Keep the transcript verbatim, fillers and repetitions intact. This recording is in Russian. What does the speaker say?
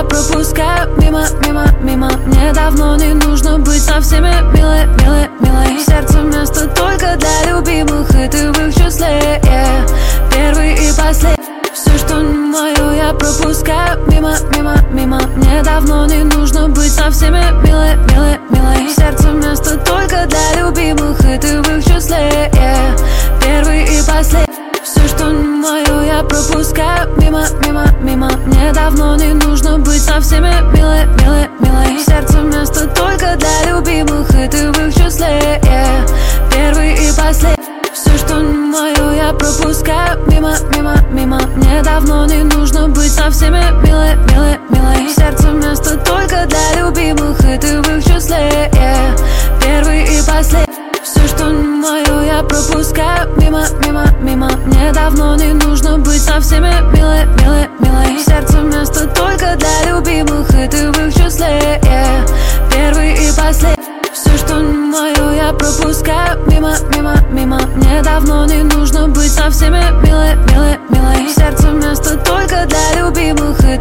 пропускаю мимо, мимо, мимо. Мне давно не нужно быть со всеми милой, милой, милой. В сердце место только для любимых, и ты в их числе, yeah. Первый и последний. Все, что не мое, я пропускаю мимо, мимо, мимо. Мне давно не нужно быть со всеми милой, милой, милой. В сердце место только для любимых, и ты в их числе, yeah. Первый и последний. Все, что не мое, я пропускаю мимо, мимо, мимо. Мне давно не нужно быть со всеми милой, милой, милой. В сердце место только для любимых, и ты в их числе, yeah. Первый и последний. Все, что не мое, я пропускаю мимо, мимо, мимо. Мне давно не нужно быть со всеми милой, милой, милой. В сердце место только для любимых, и ты в их числе, yeah. Первый и последний. Все, что не мое, я пропускаю мимо, мимо, мимо. Мне давно не нужно быть со всеми милой, милой, милой. В сердце место только для любимых, и ты в их числе, yeah. Первый и последний. Все, что не мое, я пропускаю мимо, мимо, мимо. Мне давно не нужно быть со всеми милой, милой, милой. В сердце место только для любимых, и